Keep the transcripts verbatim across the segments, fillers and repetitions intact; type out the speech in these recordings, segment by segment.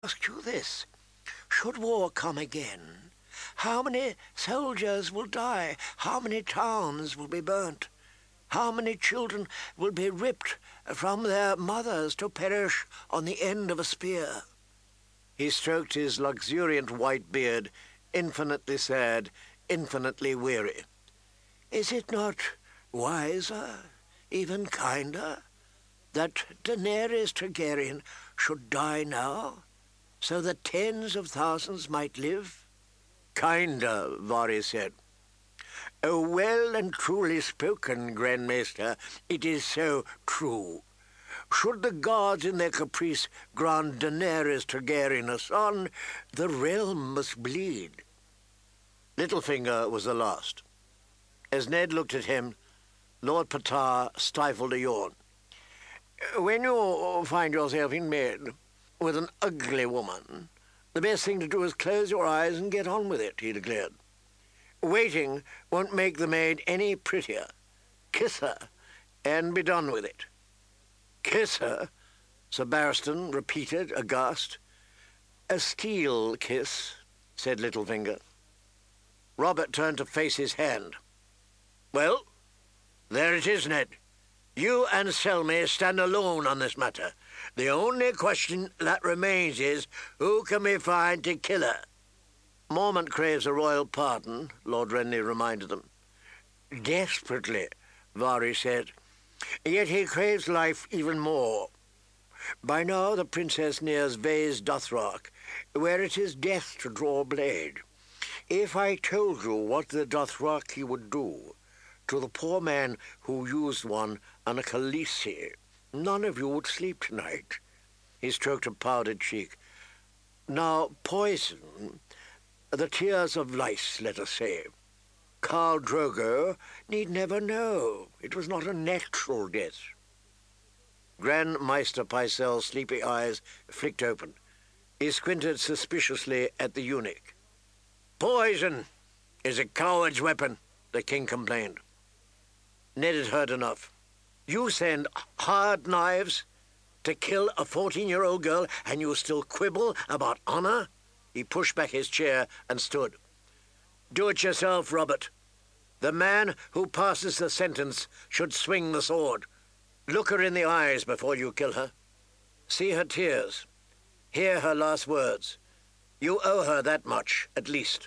ask you this. Should war come again, how many soldiers will die? How many towns will be burnt? How many children will be ripped from their mothers to perish on the end of a spear? He stroked his luxuriant white beard, infinitely sad, infinitely weary. Is it not wiser, even kinder, that Daenerys Targaryen should die now, so that tens of thousands might live? Kinder, Varys said. Oh, well and truly spoken, Grand Maester. It is so true. Should the gods in their caprice grant Daenerys Targaryen a son, the realm must bleed. Littlefinger was the last. As Ned looked at him, Lord Patar stifled a yawn. When you find yourself in bed with an ugly woman, the best thing to do is close your eyes and get on with it, he declared. Waiting won't make the maid any prettier. Kiss her, and be done with it. Kiss her, Sir Barristan repeated, aghast. A steel kiss, said Littlefinger. Robert turned to face his hand. Well, there it is, Ned. You and Selmy stand alone on this matter. The only question that remains is, who can we find to kill her? Mormont craves a royal pardon, Lord Renly reminded them. Desperately, Varys said. Yet he craves life even more. By now the princess nears Vaes Dothrak, where it is death to draw blade. If I told you what the Dothraki would do to the poor man who used one on a Khaleesi, none of you would sleep tonight. He stroked a powdered cheek. Now, poison, the tears of lice, let us say. Khal Drogo need never know. It was not a natural death. Grand Maester Pycelle's sleepy eyes flicked open. He squinted suspiciously at the eunuch. Poison is a coward's weapon, the king complained. Ned had heard enough. You send hard knives to kill a fourteen-year-old girl, and you still quibble about honor? He pushed back his chair and stood. Do it yourself, Robert. The man who passes the sentence should swing the sword. Look her in the eyes before you kill her. See her tears. Hear her last words. You owe her that much, at least.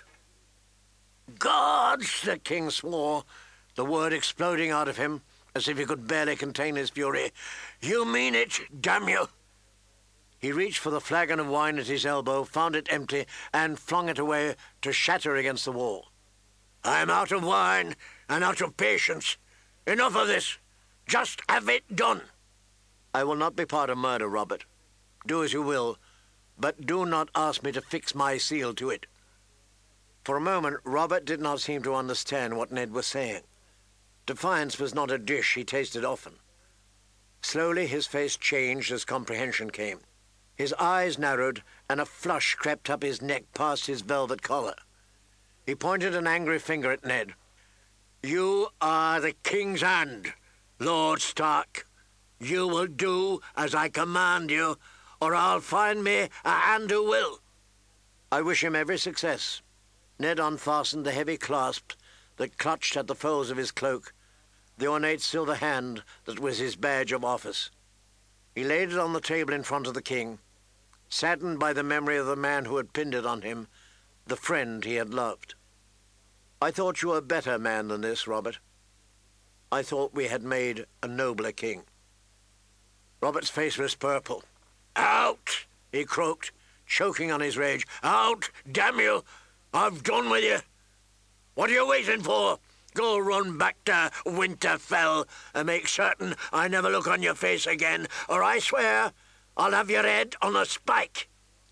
Gods, the king swore, the word exploding out of him as if he could barely contain his fury. You mean it, damn you! He reached for the flagon of wine at his elbow, found it empty, and flung it away to shatter against the wall. I'm out of wine and out of patience. Enough of this. Just have it done. I will not be part of murder, Robert. Do as you will, but do not ask me to fix my seal to it. For a moment, Robert did not seem to understand what Ned was saying. Defiance was not a dish he tasted often. Slowly his face changed as comprehension came. His eyes narrowed, and a flush crept up his neck past his velvet collar. He pointed an angry finger at Ned. You are the king's hand, Lord Stark. You will do as I command you, or I'll find me a hand who will. I wish him every success. Ned unfastened the heavy clasp that clutched at the folds of his cloak, the ornate silver hand that was his badge of office. He laid it on the table in front of the king, saddened by the memory of the man who had pinned it on him, the friend he had loved. I thought you were a better man than this, Robert. I thought we had made a nobler king. Robert's face was purple. Out, he croaked, choking on his rage. Out, damn you! I've done with you. What are you waiting for? Go run back to Winterfell and make certain I never look on your face again, or I swear I'll have your head on a spike.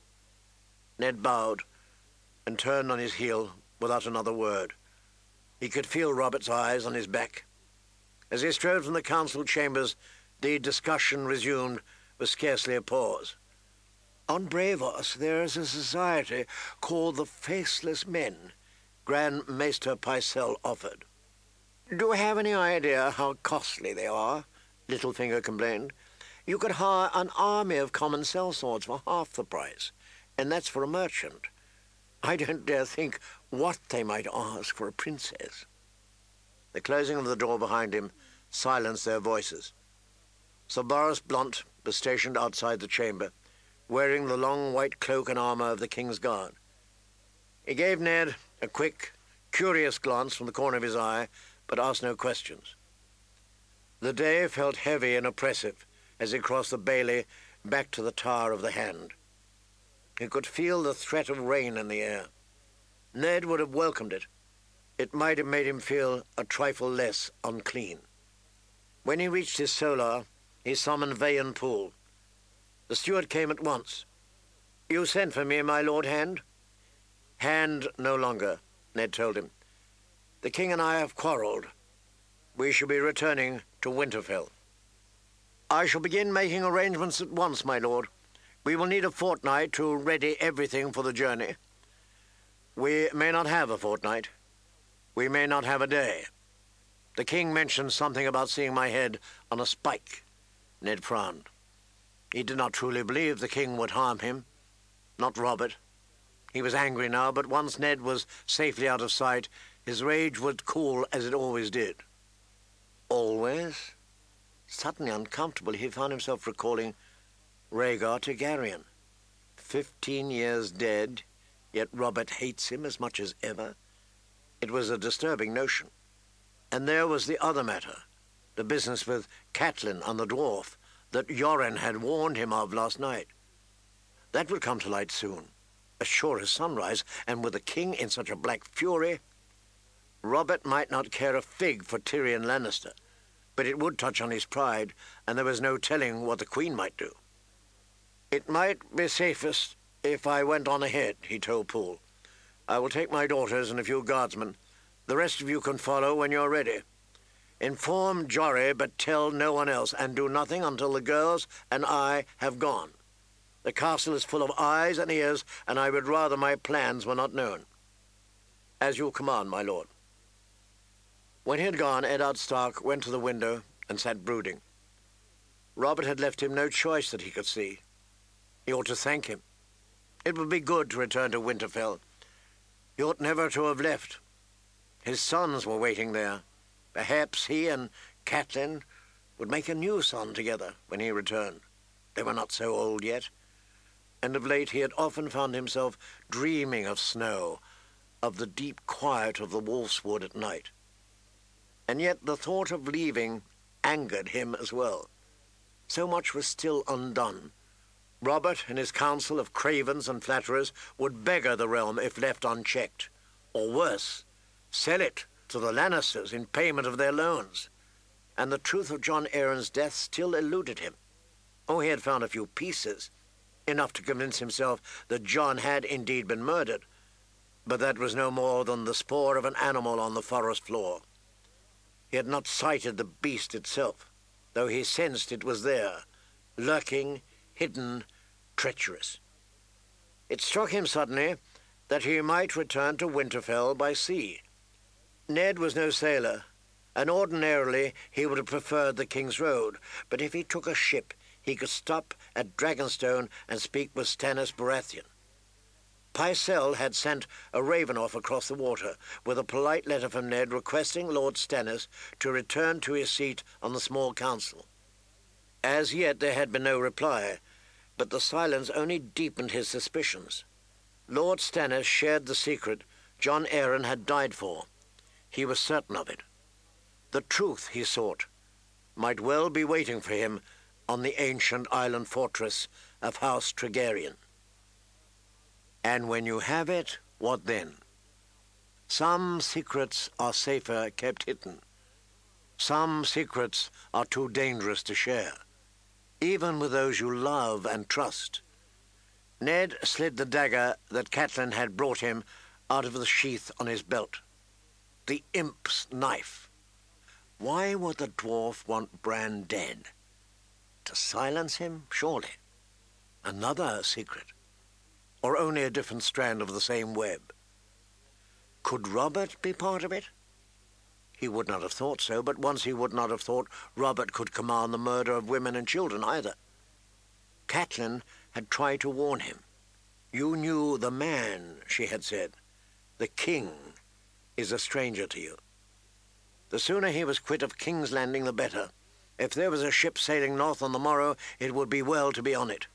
Ned bowed and turned on his heel without another word. He could feel Robert's eyes on his back. As he strode from the council chambers, the discussion resumed with scarcely a pause. On Braavos there is a society called the Faceless Men, Grand Maester Pycelle offered. Do you have any idea how costly they are? Littlefinger complained. You could hire an army of common sellswords for half the price. and that's for a merchant. I don't dare think what they might ask for a princess." The closing of the door behind him silenced their voices. Sir Boris Blount was stationed outside the chamber, wearing the long white cloak and armour of the King's Guard. He gave Ned a quick, curious glance from the corner of his eye, but asked no questions. The day felt heavy and oppressive as he crossed the bailey back to the Tower of the Hand. He could feel the threat of rain in the air. Ned would have welcomed it. It might have made him feel a trifle less unclean. When he reached his solar, he summoned Vayan Poole. The steward came at once. "You sent for me, my Lord Hand?" "Hand no longer," Ned told him. "The king and I have quarrelled. We shall be returning to Winterfell." "I shall begin making arrangements at once, my lord. We will need a fortnight to ready everything for the journey." "We may not have a fortnight. We may not have a day. The king mentioned something about seeing my head on a spike." Ned frowned. He did not truly believe the king would harm him. Not Robert. He was angry now, but once Ned was safely out of sight, his rage would cool as it always did. Always? Suddenly uncomfortable, he found himself recalling Rhaegar Targaryen. Fifteen years dead, yet Robert hates him as much as ever. It was a disturbing notion. And there was the other matter, the business with Catelyn and the dwarf that Yoren had warned him of last night. That would come to light soon, as sure as sunrise, and with the king in such a black fury. Robert might not care a fig for Tyrion Lannister, but it would touch on his pride, and there was no telling what the Queen might do. "It might be safest if I went on ahead," he told Poole. "I will take my daughters and a few guardsmen. The rest of you can follow when you're ready. Inform Jory, but tell no one else, and do nothing until the girls and I have gone. The castle is full of eyes and ears, and I would rather my plans were not known." "As you command, my lord." When he had gone, Eddard Stark went to the window and sat brooding. Robert had left him no choice that he could see. He ought to thank him. It would be good to return to Winterfell. He ought never to have left. His sons were waiting there. Perhaps he and Catelyn would make a new son together when he returned. They were not so old yet. And of late he had often found himself dreaming of snow, of the deep quiet of the Wolf's Wood at night. And yet the thought of leaving angered him as well. So much was still undone. Robert and his council of cravens and flatterers would beggar the realm if left unchecked, or worse, sell it to the Lannisters in payment of their loans. And the truth of Jon Arryn's death still eluded him. Oh, he had found a few pieces, enough to convince himself that Jon had indeed been murdered, but that was no more than the spoor of an animal on the forest floor. He had not sighted the beast itself, though he sensed it was there, lurking, hidden, treacherous. It struck him suddenly that he might return to Winterfell by sea. Ned was no sailor, and ordinarily he would have preferred the King's Road, but if he took a ship, he could stop at Dragonstone and speak with Stannis Baratheon. Pycelle had sent a raven off across the water with a polite letter from Ned requesting Lord Stannis to return to his seat on the small council. As yet there had been no reply, but the silence only deepened his suspicions. Lord Stannis shared the secret Jon Arryn had died for. He was certain of it. The truth he sought might well be waiting for him on the ancient island fortress of House Targaryen. And when you have it, what then? Some secrets are safer kept hidden. Some secrets are too dangerous to share, even with those you love and trust. Ned slid the dagger that Catelyn had brought him out of the sheath on his belt. The imp's knife. Why would the dwarf want Bran dead? To silence him, surely. Another secret. Or only a different strand of the same web. Could Robert be part of it? He would not have thought so, but once he would not have thought Robert could command the murder of women and children either. Catelyn had tried to warn him. You knew the man, she had said. The king is a stranger to you. The sooner he was quit of King's Landing, the better. If there was a ship sailing north on the morrow, it would be well to be on it.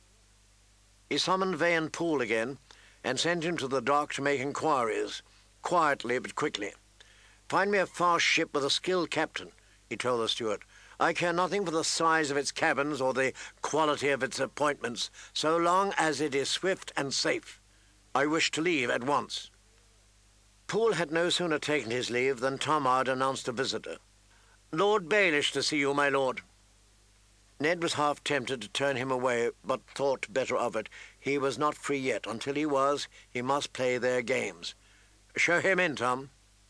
He summoned Vain Poole again, and sent him to the dock to make inquiries, quietly but quickly. Find me a fast ship with a skilled captain, he told the steward. I care nothing for the size of its cabins or the quality of its appointments, so long as it is swift and safe. I wish to leave at once. Poole had no sooner taken his leave than Tomard announced a visitor. Lord Baelish to see you, my lord. Ned was half tempted to turn him away, but thought better of it. He was not free yet. Until he was, he must play their games. Show him in, Tom.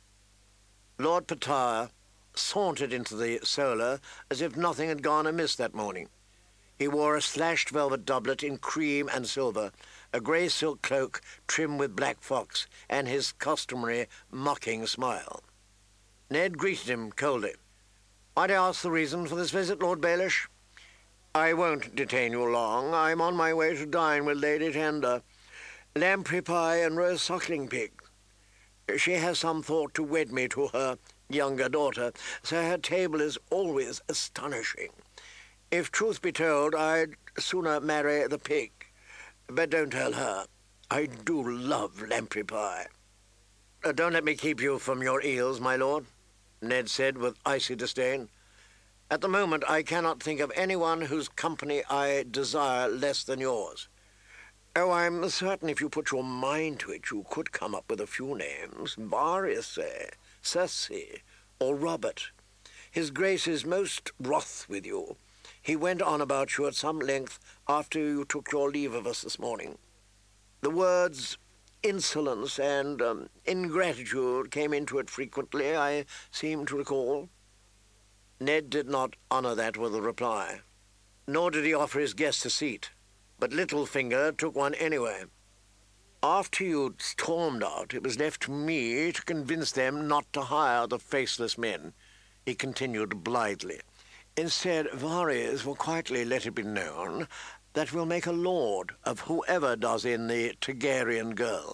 Lord Petire sauntered into the Solar as if nothing had gone amiss that morning. He wore a slashed velvet doublet in cream and silver, a grey silk cloak trimmed with black fox, and his customary mocking smile. Ned greeted him coldly. Might I ask the reason for this visit, Lord Baelish? I won't detain you long. I'm on my way to dine with Lady Tenda. Lamprey pie and roast suckling pig. She has some thought to wed me to her younger daughter, so her table is always astonishing. If truth be told, I'd sooner marry the pig. But don't tell her. I do love lamprey pie. Uh, don't let me keep you from your eels, my lord, Ned said with icy disdain. At the moment, I cannot think of anyone whose company I desire less than yours. Oh, I'm certain if you put your mind to it, you could come up with a few names. Varys, say, Cersei, or Robert. His Grace is most wroth with you. He went on about you at some length after you took your leave of us this morning. The words insolence and um, ingratitude came into it frequently, I seem to recall. Ned did not honour that with a reply, nor did he offer his guest a seat, but Littlefinger took one anyway. After you'd stormed out, it was left to me to convince them not to hire the faceless men, he continued blithely. Instead, Varys will quietly let it be known that we'll make a lord of whoever does in the Targaryen girl.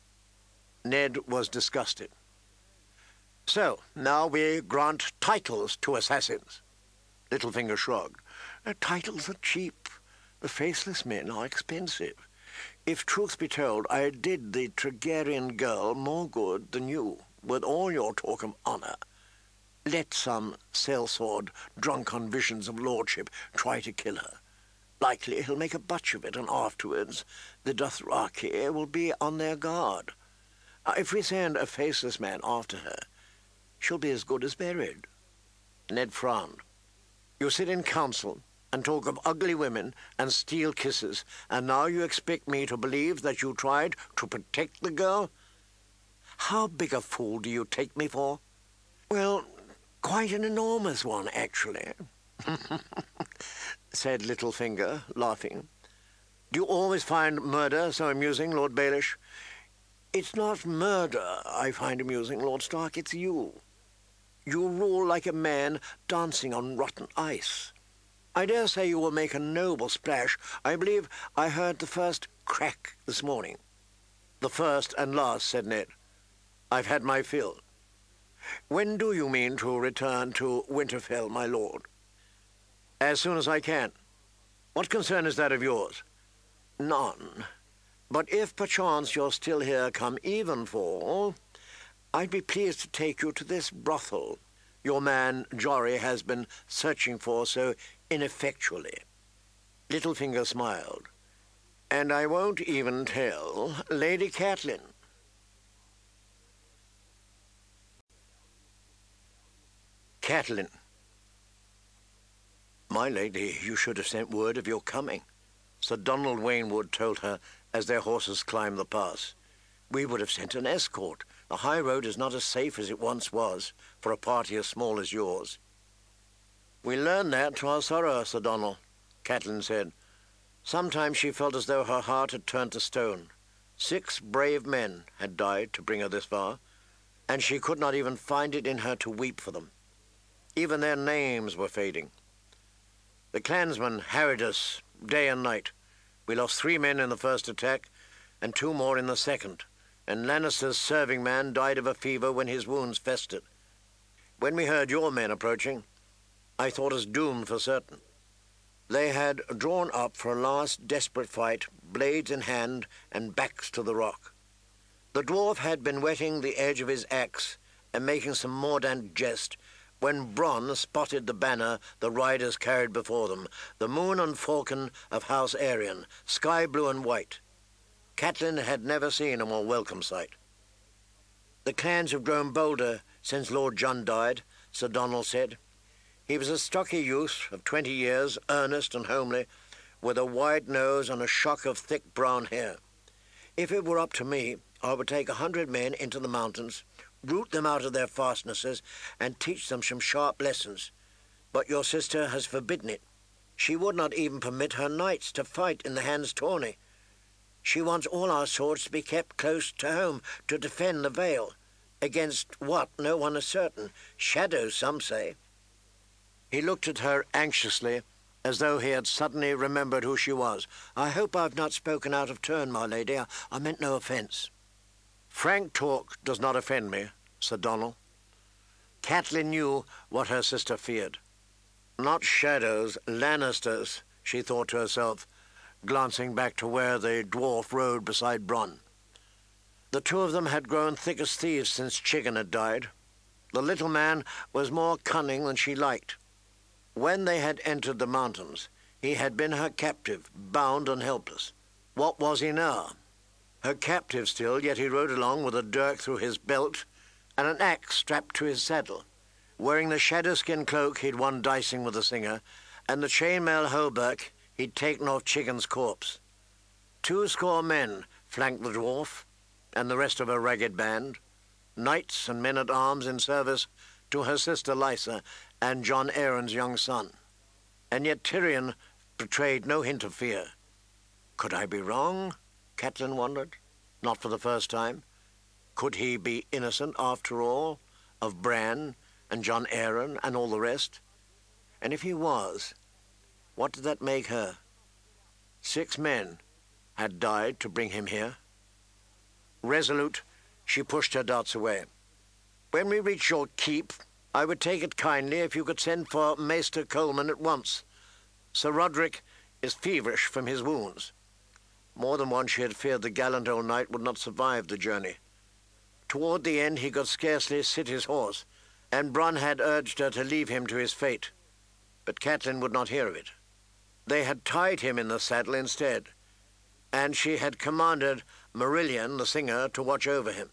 Ned was disgusted. So, now we grant titles to assassins. Littlefinger shrugged. Uh, titles are cheap. The faceless men are expensive. If truth be told, I did the Targaryen girl more good than you, with all your talk of honour. Let some sellsword, drunk on visions of lordship, try to kill her. Likely he'll make a butch of it, and afterwards the Dothraki will be on their guard. Uh, if we send a faceless man after her, she'll be as good as buried. Ned frowned. You sit in council and talk of ugly women and steal kisses, and now you expect me to believe that you tried to protect the girl? How big a fool do you take me for? Well, quite an enormous one, actually, said Littlefinger, laughing. Do you always find murder so amusing, Lord Baelish? It's not murder I find amusing, Lord Stark, it's you. You rule like a man dancing on rotten ice. I dare say you will make a noble splash. I believe I heard the first crack this morning. The first and last, said Ned. I've had my fill. When do you mean to return to Winterfell, my lord? As soon as I can. What concern is that of yours? None. But if perchance you're still here come evenfall, I'd be pleased to take you to this brothel your man Jory has been searching for so ineffectually. Littlefinger smiled. And I won't even tell Lady Catelyn. Catelyn. My lady, you should have sent word of your coming, Sir Donald Waynwood told her as their horses climbed the pass. We would have sent an escort. The high road is not as safe as it once was for a party as small as yours. We learned that to our sorrow, Sir Donald, Catelyn said. Sometimes she felt as though her heart had turned to stone. Six brave men had died to bring her this far, and she could not even find it in her to weep for them. Even their names were fading. The clansmen harried us day and night. We lost three men in the first attack, and two more in the second, and Lannister's serving man died of a fever when his wounds festered. When we heard your men approaching, I thought us doomed for certain. They had drawn up for a last desperate fight, blades in hand and backs to the rock. The dwarf had been whetting the edge of his axe and making some mordant jest when Bronn spotted the banner the riders carried before them, the moon and falcon of House Aerion, sky blue and white. Catelyn had never seen a more welcome sight. The clans have grown bolder since Lord Jon died, Sir Donald said. He was a stocky youth of twenty years, earnest and homely, with a wide nose and a shock of thick brown hair. If it were up to me, I would take a hundred men into the mountains, root them out of their fastnesses, and teach them some sharp lessons. But your sister has forbidden it. She would not even permit her knights to fight in the Hands Tourney. She wants all our swords to be kept close to home to defend the Vale. Against what, no one is certain. Shadows, some say. He looked at her anxiously, as though he had suddenly remembered who she was. I hope I've not spoken out of turn, my lady. I, I meant no offence. Frank talk does not offend me, said Donald. Catelyn knew what her sister feared. Not shadows, Lannisters, she thought to herself, glancing back to where the dwarf rode beside Bronn. The two of them had grown thick as thieves since Chiggin had died. The little man was more cunning than she liked. When they had entered the mountains, he had been her captive, bound and helpless. What was he now? Her captive still, yet he rode along with a dirk through his belt and an axe strapped to his saddle. Wearing the shadow-skin cloak he'd won dicing with the singer, and the chainmail hauberk he'd taken off Chiggin's corpse. Two score men flanked the dwarf and the rest of her ragged band, knights and men-at-arms in service to her sister Lysa and Jon Arryn's young son. And yet Tyrion betrayed no hint of fear. Could I be wrong? Catelyn wondered, not for the first time. Could he be innocent, after all, of Bran and Jon Arryn and all the rest? And if he was, what did that make her? Six men had died to bring him here. Resolute, she pushed her darts away. When we reach your keep, I would take it kindly if you could send for Maester Coleman at once. Sir Roderick is feverish from his wounds. More than once she had feared the gallant old knight would not survive the journey. Toward the end he could scarcely sit his horse, and Bronn had urged her to leave him to his fate. But Catelyn would not hear of it. They had tied him in the saddle instead, and she had commanded Marillion, the singer, to watch over him.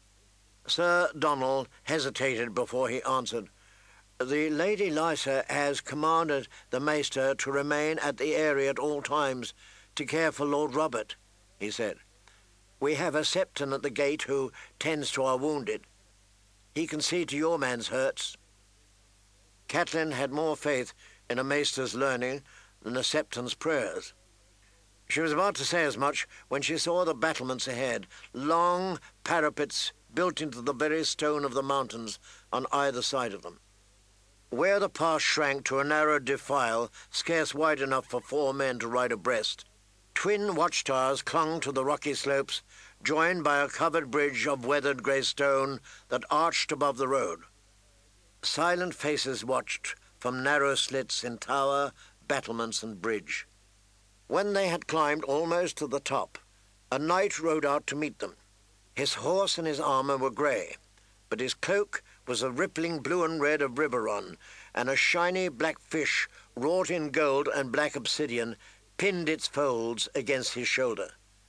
Sir Donald hesitated before he answered. The Lady Lysa has commanded the Maester to remain at the area at all times to care for Lord Robert, he said. We have a Septon at the gate who tends to our wounded. He can see to your man's hurts. Catelyn had more faith in a Maester's learning than a Septon's prayers. She was about to say as much when she saw the battlements ahead, long parapets built into the very stone of the mountains on either side of them. Where the pass shrank to a narrow defile, scarce wide enough for four men to ride abreast, twin watchtowers clung to the rocky slopes, joined by a covered bridge of weathered grey stone that arched above the road. Silent faces watched from narrow slits in tower, battlements, and bridge. When they had climbed almost to the top, a knight rode out to meet them. His horse and his armour were grey, but his cloak was a rippling blue and red of Riverrun, and a shiny black fish wrought in gold and black obsidian pinned its folds against his shoulder.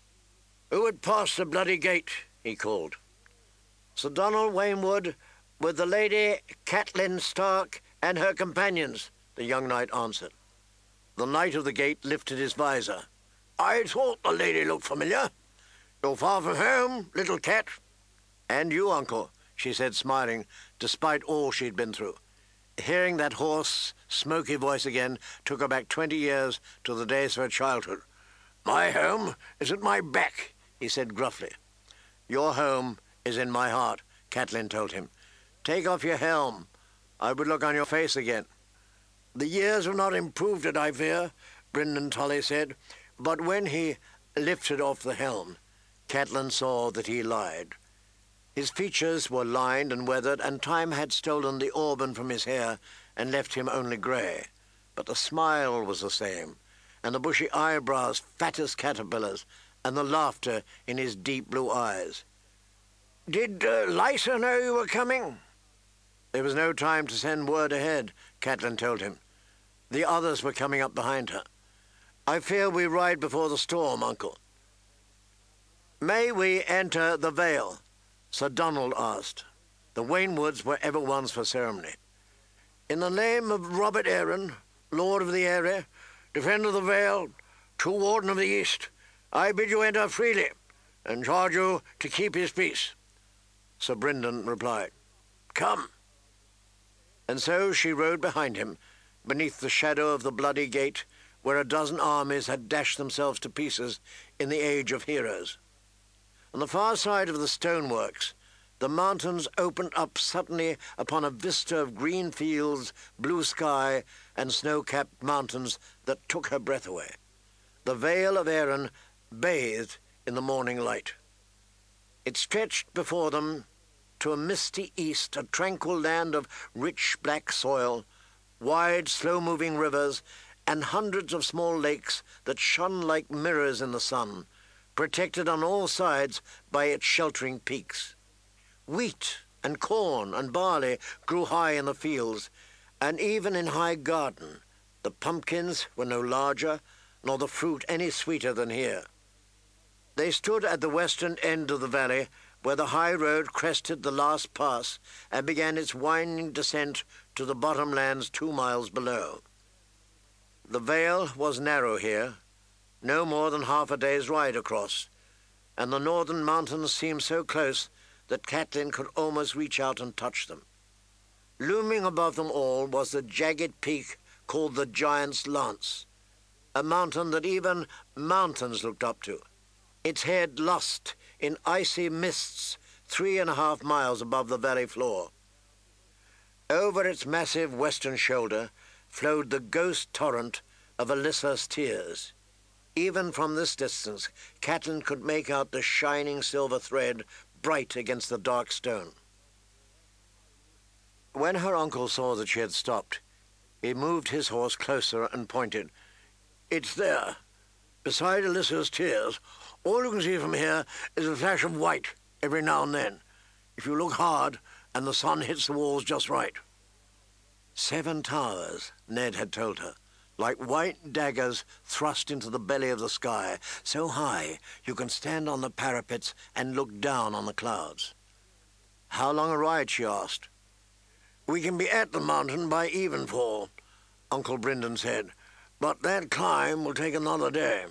Who would pass the bloody gate? He called. Sir Donald Waynwood, with the Lady Catelyn Stark and her companions, the young knight answered. The knight of the gate lifted his visor. I thought the lady looked familiar. You're far from home, little cat. And you, uncle, she said, smiling, despite all she'd been through. Hearing that hoarse, smoky voice again took her back twenty years to the days of her childhood. My home is at my back, he said gruffly. Your home is in my heart, Catelyn told him. Take off your helm. I would look on your face again. The years have not improved it, I fear, Brynden Tully said, but when he lifted off the helm, Catelyn saw that he lied. His features were lined and weathered, and time had stolen the auburn from his hair and left him only grey. But the smile was the same, and the bushy eyebrows fat as caterpillars, and the laughter in his deep blue eyes. "Did uh, Lysa know you were coming?" There was no time to send word ahead, Catelyn told him. The others were coming up behind her. "I fear we ride before the storm, Uncle." "May we enter the Vale?" Sir Donald asked. The Waynwoods were ever ones for ceremony. "In the name of Robert Arryn, Lord of the Eyrie, Defender of the Vale, True Warden of the East, I bid you enter freely, and charge you to keep his peace." Sir Brynden replied, "Come." And so she rode behind him, beneath the shadow of the bloody gate, where a dozen armies had dashed themselves to pieces in the age of heroes. On the far side of the stoneworks, the mountains opened up suddenly upon a vista of green fields, blue sky, and snow-capped mountains that took her breath away. The Vale of Arryn bathed in the morning light. It stretched before them to a misty east, a tranquil land of rich black soil, wide, slow-moving rivers, and hundreds of small lakes that shone like mirrors in the sun, protected on all sides by its sheltering peaks. Wheat and corn and barley grew high in the fields, and even in High Garden the pumpkins were no larger, nor the fruit any sweeter than here. They stood at the western end of the valley, where the high road crested the last pass and began its winding descent to the bottomlands two miles below. The vale was narrow here, no more than half a day's ride across, and the northern mountains seemed so close that Catelyn could almost reach out and touch them. Looming above them all was the jagged peak called the Giant's Lance, a mountain that even mountains looked up to, its head lost in icy mists three and a half miles above the valley floor. Over its massive western shoulder flowed the ghost torrent of Alyssa's tears. Even from this distance, Catelyn could make out the shining silver thread bright against the dark stone. When her uncle saw that she had stopped, he moved his horse closer and pointed. "It's there. Beside Alyssa's tears, all you can see from here is a flash of white every now and then, if you look hard and the sun hits the walls just right." Seven towers, Ned had told her, like white daggers thrust into the belly of the sky, so high you can stand on the parapets and look down on the clouds. "How long a ride?" she asked. "We can be at the mountain by evenfall," Uncle Brynden said, "but that climb will take another day."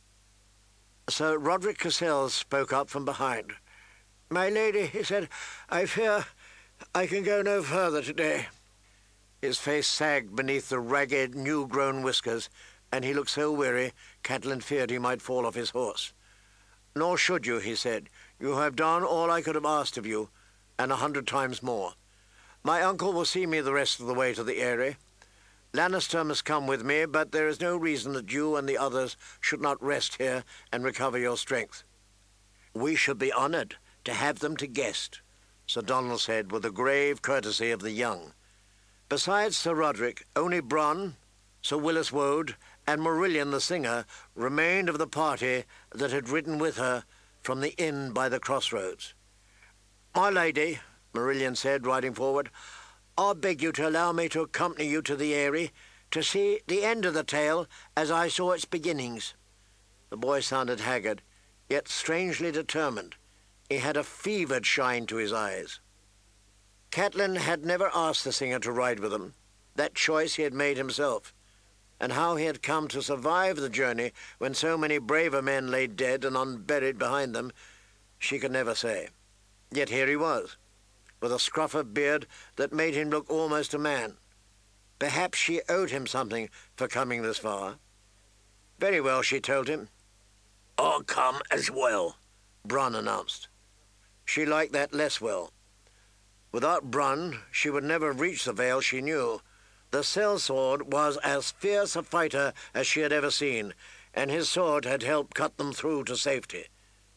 Sir Roderick Cassels spoke up from behind. "My lady," he said, "I fear I can go no further today." His face sagged beneath the ragged, new-grown whiskers, and he looked so weary, Catelyn feared he might fall off his horse. "Nor should you," he said. "You have done all I could have asked of you, and a hundred times more. My uncle will see me the rest of the way to the Eyrie. Lannister must come with me, but there is no reason that you and the others should not rest here and recover your strength." "We should be honoured to have them to guest," Sir Donald said with the grave courtesy of the young. Besides Sir Roderick, only Bronn, Sir Willis Wode, and Marillion the singer remained of the party that had ridden with her from the inn by the crossroads. "My lady," Marillion said, riding forward, "I beg you to allow me to accompany you to the Eyrie, to see the end of the tale as I saw its beginnings." The boy sounded haggard, yet strangely determined. He had a fevered shine to his eyes. Catelyn had never asked the singer to ride with them. That choice he had made himself, and how he had come to survive the journey when so many braver men lay dead and unburied behind them, she could never say. Yet here he was, with a scruff of beard that made him look almost a man. Perhaps she owed him something for coming this far. "Very well," she told him. "I'll come as well," Bronn announced. She liked that less well. Without Bronn, she would never have reached the Vale, she knew. The sellsword was as fierce a fighter as she had ever seen, and his sword had helped cut them through to safety.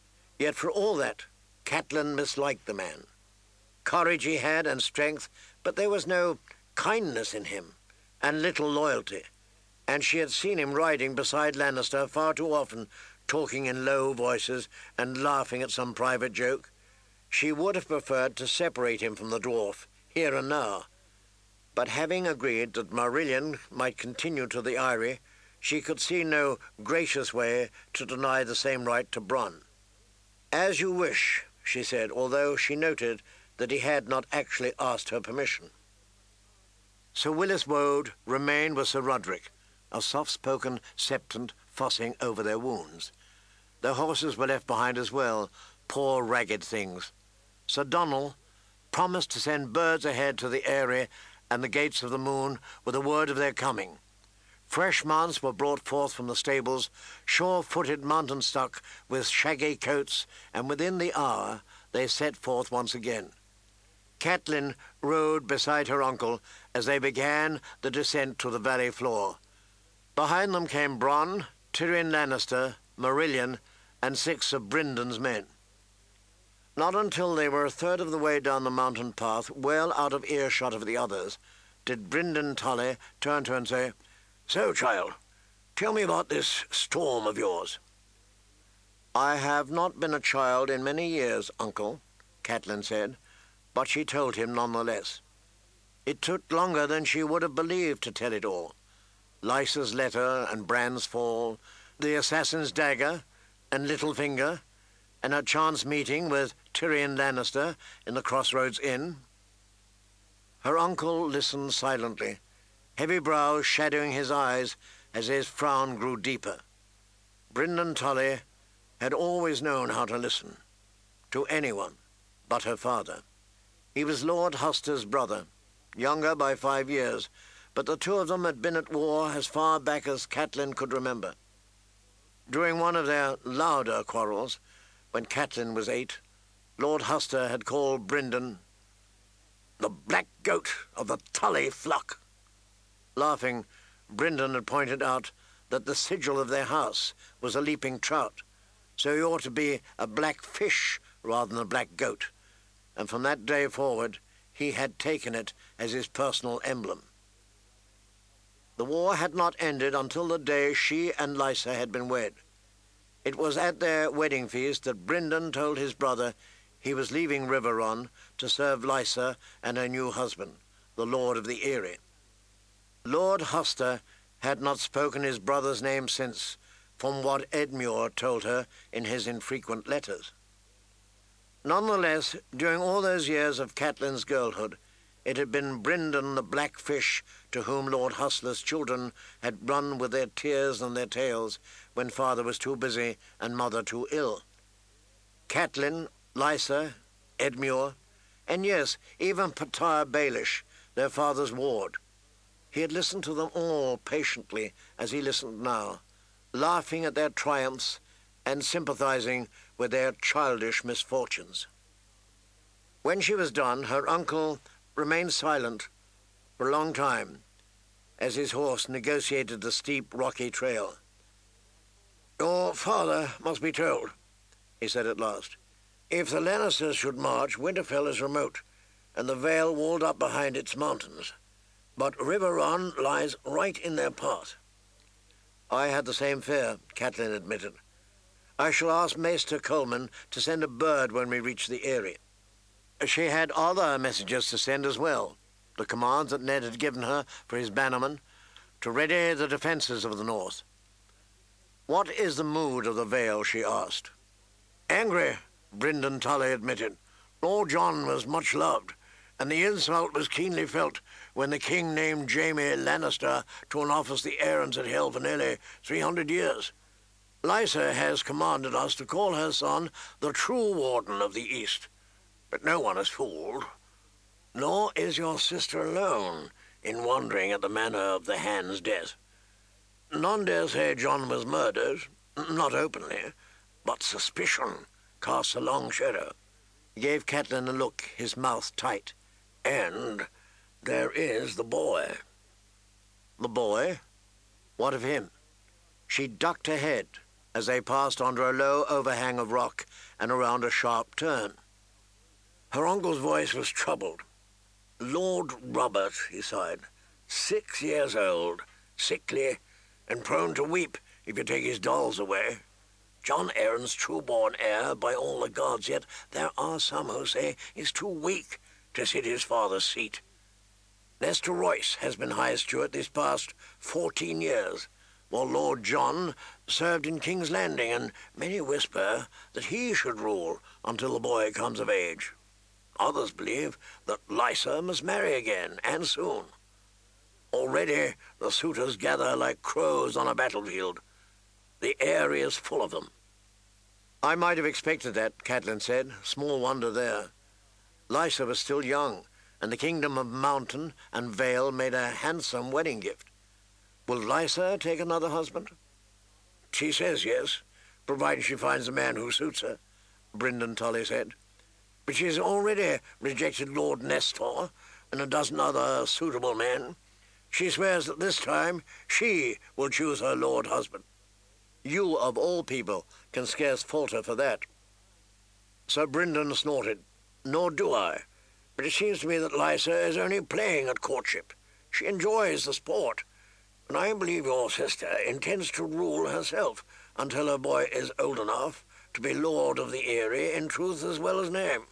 Yet for all that, Catelyn misliked the man. Courage he had and strength, but there was no kindness in him, and little loyalty, and she had seen him riding beside Lannister far too often, talking in low voices and laughing at some private joke. She would have preferred to separate him from the dwarf, here and now. But having agreed that Marillion might continue to the Eyrie, she could see no gracious way to deny the same right to Bronn. "As you wish," she said, although she noted that he had not actually asked her permission. Sir Willis Woade remained with Sir Roderick, a soft-spoken septon fussing over their wounds. Their horses were left behind as well, poor ragged things. Sir Donald promised to send birds ahead to the Eyrie and the Gates of the Moon with a word of their coming. Fresh mounts were brought forth from the stables, sure-footed mountain stock with shaggy coats, and within the hour they set forth once again. Catelyn rode beside her uncle as they began the descent to the valley floor. Behind them came Bronn, Tyrion Lannister, Marillion, and six of Bryndon's men. Not until they were a third of the way down the mountain path, well out of earshot of the others, did Bryndon Tully turn to her and say, "So, child, tell me about this storm of yours." "I have not been a child in many years, uncle," Catelyn said, but she told him nonetheless. It took longer than she would have believed to tell it all. Lysa's letter and Bran's fall, the assassin's dagger and Littlefinger, and her chance meeting with Tyrion Lannister in the Crossroads Inn. Her uncle listened silently, heavy brows shadowing his eyes as his frown grew deeper. Bryndon Tully had always known how to listen, to anyone but her father. He was Lord Huster's brother, younger by five years, but the two of them had been at war as far back as Catelyn could remember. During one of their louder quarrels, when Catelyn was eight, Lord Huster had called Bryndon the black goat of the Tully flock. Laughing, Bryndon had pointed out that the sigil of their house was a leaping trout, so he ought to be a black fish rather than a black goat, and from that day forward he had taken it as his personal emblem. The war had not ended until the day she and Lysa had been wed. It was at their wedding feast that Bryndon told his brother he was leaving Riverrun to serve Lysa and her new husband, the Lord of the Eyrie. Lord Huster had not spoken his brother's name since, from what Edmure told her in his infrequent letters. Nonetheless, during all those years of Catelyn's girlhood, it had been Bryndon the Black Fish to whom Lord Hustler's children had run with their tears and their tails when father was too busy and mother too ill. Catelyn, Lysa, Edmure, and yes, even Pattaya Baelish, their father's ward. He had listened to them all patiently as he listened now, laughing at their triumphs and sympathizing with their childish misfortunes. When she was done, her uncle remained silent for a long time as his horse negotiated the steep, rocky trail. "Your father must be told," he said at last. "If the Lannisters should march, Winterfell is remote, and the Vale walled up behind its mountains. But Riverrun lies right in their path." "I had the same fear," Catelyn admitted. "I shall ask Maester Coleman to send a bird when we reach the Eyrie." She had other messages to send as well, the commands that Ned had given her for his bannermen, to ready the defences of the north. "What is the mood of the Vale?" she asked. "Angry," Bryndon Tully admitted. "Lord John was much loved, and the insult was keenly felt when the king named Jaime Lannister to an office the Arryns had held for nearly three hundred years. Lysa has commanded us to call her son the true Warden of the East, but no one is fooled. Nor is your sister alone in wondering at the manner of the Hand's death. None dare say John was murdered, not openly, but suspicion casts a long shadow." He gave Catelyn a look, his mouth tight. "And there is the boy." "The boy? What of him?" She ducked her head, as they passed under a low overhang of rock and around a sharp turn. Her uncle's voice was troubled. "Lord Robert," he sighed, "six years old, sickly, and prone to weep if you take his dolls away. John Aaron's true-born heir by all the gods, yet there are some who say he's too weak to sit his father's seat. Lester Royce has been High Steward these past fourteen years, while Lord John served in King's Landing, and many whisper that he should rule until the boy comes of age. Others believe that Lysa must marry again, and soon. Already the suitors gather like crows on a battlefield. The air is full of them." "I might have expected that," Catelyn said. "Small wonder there. Lysa was still young, and the kingdom of Mountain and Vale made a handsome wedding gift. Will Lysa take another husband?" "She says yes, provided she finds a man who suits her," Brynden Tully said. "But she's already rejected Lord Nestor and a dozen other suitable men. She swears that this time she will choose her lord husband." "You, of all people, can scarce falter for that." Sir Brynden snorted. "Nor do I. But it seems to me that Lysa is only playing at courtship. She enjoys the sport, and I believe your sister intends to rule herself until her boy is old enough to be Lord of the Eyrie in truth as well as name."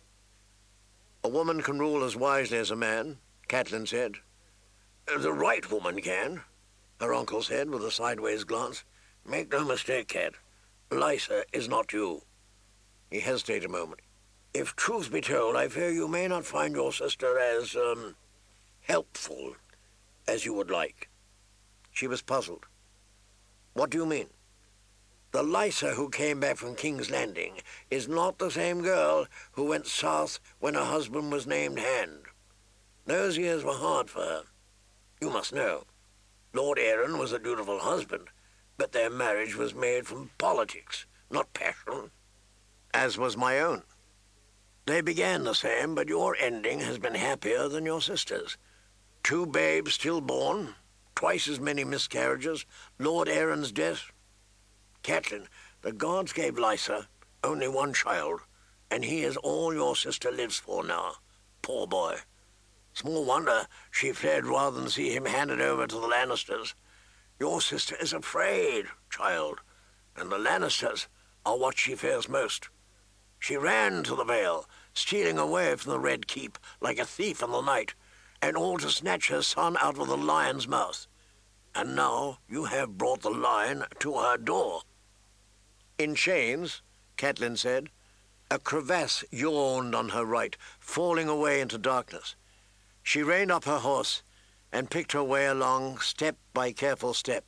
"A woman can rule as wisely as a man," Catelyn said. "The right woman can," her uncle said with a sideways glance. "Make no mistake, Cat. Lysa is not you." He hesitated a moment. "If truth be told, I fear you may not find your sister as, um, helpful as you would like." She was puzzled. "What do you mean?" "The Lysa who came back from King's Landing is not the same girl who went south when her husband was named Hand. Those years were hard for her. You must know, Lord Aaron was a dutiful husband, but their marriage was made from politics, not passion." "As was my own." "They began the same, but your ending has been happier than your sister's. Two babes still born, twice as many miscarriages, Lord Aaron's death. Catelyn, the gods gave Lysa only one child, and he is all your sister lives for now. Poor boy. Small wonder she fled rather than see him handed over to the Lannisters. Your sister is afraid, child, and the Lannisters are what she fears most. She ran to the Vale, stealing away from the Red Keep like a thief in the night, and all to snatch her son out of the lion's mouth. And now you have brought the lion to her door." "In chains," Catelyn said. A crevasse yawned on her right, falling away into darkness. She reined up her horse and picked her way along step by careful step.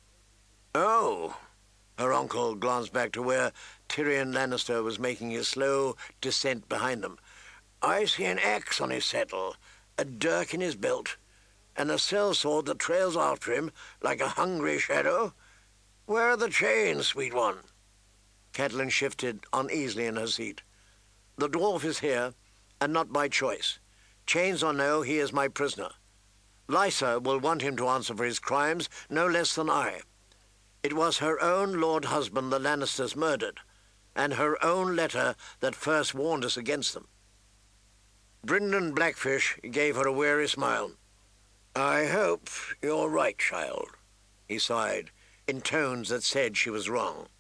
"Oh," her uncle glanced back to where Tyrion Lannister was making his slow descent behind them. "I see an axe on his saddle, a dirk in his belt, and a sellsword that trails after him like a hungry shadow. Where are the chains, sweet one?" Catelyn shifted uneasily in her seat. "The dwarf is here, and not by choice. Chains or no, he is my prisoner. Lysa will want him to answer for his crimes no less than I. It was her own lord husband the Lannisters murdered, and her own letter that first warned us against them." Brynden Blackfish gave her a weary smile. "I hope you're right, child," he sighed, in tones that said she was wrong.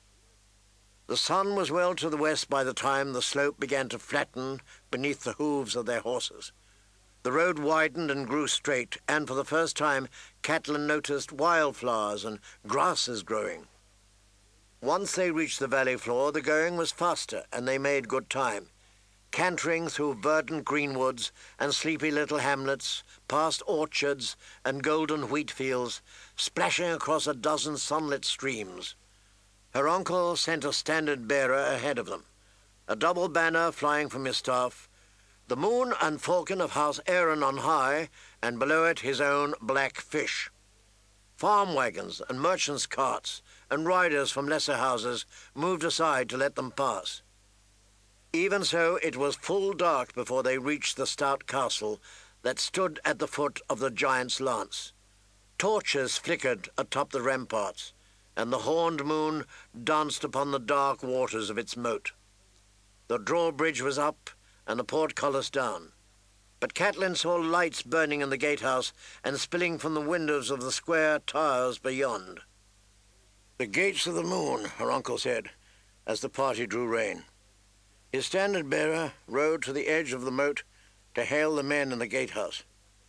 The sun was well to the west by the time the slope began to flatten beneath the hooves of their horses. The road widened and grew straight, and for the first time Catelyn noticed wildflowers and grasses growing. Once they reached the valley floor, the going was faster, and they made good time, cantering through verdant greenwoods and sleepy little hamlets, past orchards and golden wheat fields, splashing across a dozen sunlit streams. Her uncle sent a standard-bearer ahead of them, a double banner flying from his staff, the moon and falcon of House Aaron on high, and below it his own black fish. Farm wagons and merchants' carts and riders from lesser houses moved aside to let them pass. Even so, it was full dark before they reached the stout castle that stood at the foot of the Giant's Lance. Torches flickered atop the ramparts, and the horned moon danced upon the dark waters of its moat. The drawbridge was up, and the portcullis down. But Catelyn saw lights burning in the gatehouse and spilling from the windows of the square towers beyond. "The gates of the moon," her uncle said, as the party drew rein. His standard-bearer rode to the edge of the moat to hail the men in the gatehouse.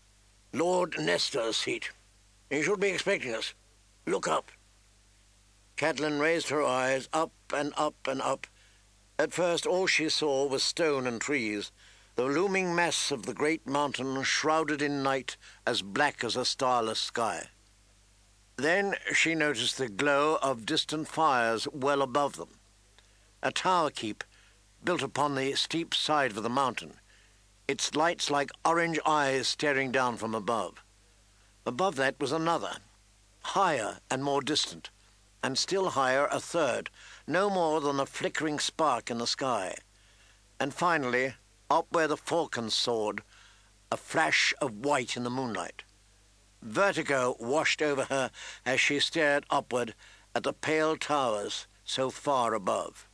"Lord Nestor's seat. He should be expecting us. Look up." Catelyn raised her eyes up and up and up. At first all she saw was stone and trees, the looming mass of the great mountain shrouded in night as black as a starless sky. Then she noticed the glow of distant fires well above them. A tower keep built upon the steep side of the mountain, its lights like orange eyes staring down from above. Above that was another, higher and more distant, and still higher a third, no more than a flickering spark in the sky. And finally, up where the falcon soared, a flash of white in the moonlight. Vertigo washed over her as she stared upward at the pale towers so far above.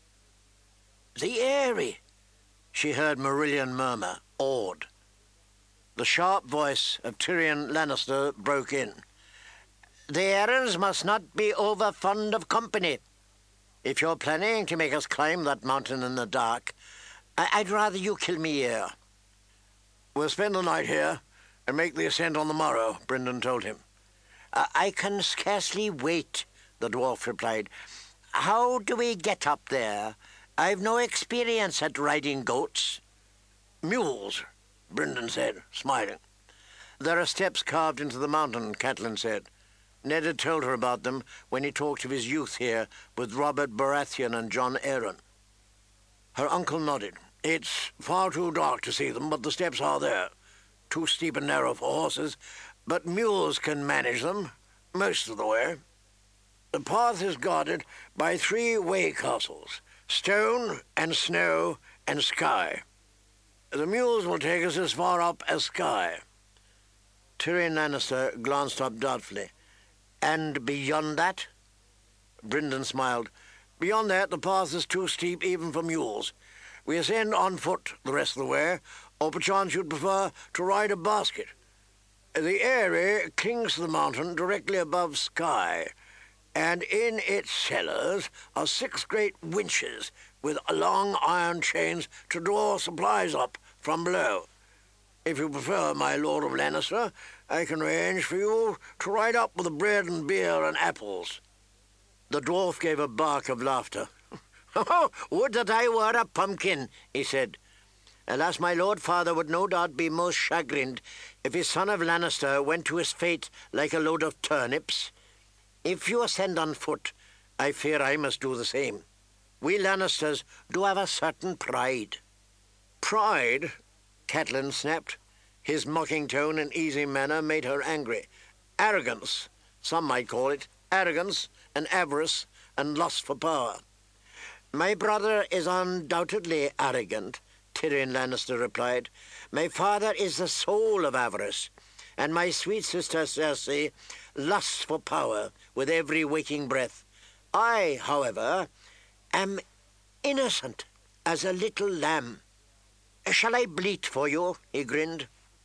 "The Eyrie," she heard Marillion murmur, awed. The sharp voice of Tyrion Lannister broke in. "The Arryns must not be over fond of company. If you're planning to make us climb that mountain in the dark, I- I'd rather you kill me here." "We'll spend the night here and make the ascent on the morrow," Brynden told him. I, I can scarcely wait," the dwarf replied. "How do we get up there? I've no experience at riding goats." "Mules," Brynden said, smiling. "There are steps carved into the mountain," Catelyn said. Ned had told her about them when he talked of his youth here with Robert Baratheon and Jon Arryn. Her uncle nodded. "It's far too dark to see them, but the steps are there. Too steep and narrow for horses, but mules can manage them most of the way. The path is guarded by three way castles, stone and snow and sky. The mules will take us as far up as Skye." Tyrion Lannister glanced up doubtfully. "And beyond that?" Brynden smiled. "Beyond that, the path is too steep even for mules. We ascend on foot the rest of the way, or perchance you'd prefer to ride a basket. The Eyrie clings to the mountain directly above Skye, and in its cellars are six great winches with long iron chains to draw supplies up from below. If you prefer, my Lord of Lannister, I can arrange for you to ride up with the bread and beer and apples." The dwarf gave a bark of laughter. "Oh, would that I were a pumpkin," he said. "Alas, my lord father would no doubt be most chagrined if his son of Lannister went to his fate like a load of turnips. If you ascend on foot, I fear I must do the same. We Lannisters do have a certain pride." "Pride?" Catelyn snapped. His mocking tone and easy manner made her angry. "Arrogance, some might call it. Arrogance and avarice and lust for power." "My brother is undoubtedly arrogant," Tyrion Lannister replied. "My father is the soul of avarice, and my sweet sister Cersei lusts for power with every waking breath. I, however, am innocent as a little lamb. Shall I bleat for you?" he grinned.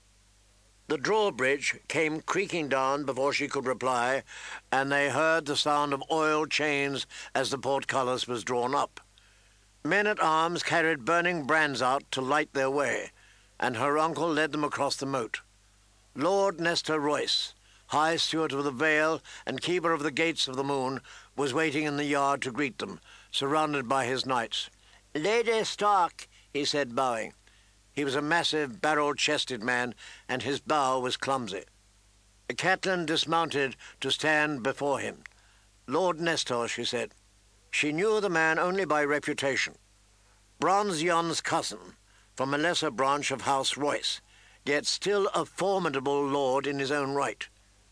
The drawbridge came creaking down before she could reply, and they heard the sound of oiled chains as the portcullis was drawn up. Men-at-arms carried burning brands out to light their way, and her uncle led them across the moat. Lord Nestor Royce, High Steward of the Vale and Keeper of the Gates of the Moon, was waiting in the yard to greet them, surrounded by his knights. "Lady Stark," he said, bowing. He was a massive, barrel-chested man, and his bow was clumsy. Catelyn dismounted to stand before him. "Lord Nestor," she said. She knew the man only by reputation. Bronn Yon's cousin, from a lesser branch of House Royce, yet still a formidable lord in his own right.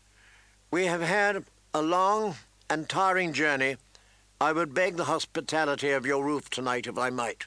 "We have had a long and tiring journey. I would beg the hospitality of your roof tonight, if I might."